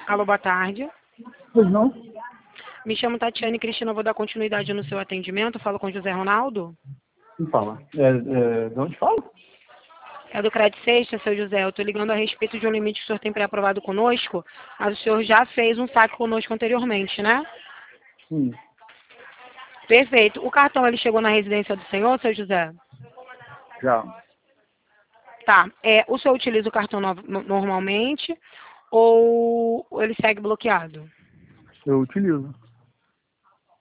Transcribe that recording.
Alô, boa tarde. Pois não? Me chamo Tatiane Cristina, vou dar continuidade no seu atendimento. Falo com José Ronaldo. Me fala. De onde fala? É do Crédito Sexta, seu José. Eu estou ligando a respeito de um limite que o senhor tem pré-aprovado conosco, mas o senhor já fez um saque conosco anteriormente, né? Sim. Perfeito. O cartão, ele chegou na residência do senhor, seu José? Já. Tá. O senhor utiliza o cartão normalmente ou ele segue bloqueado? Eu utilizo.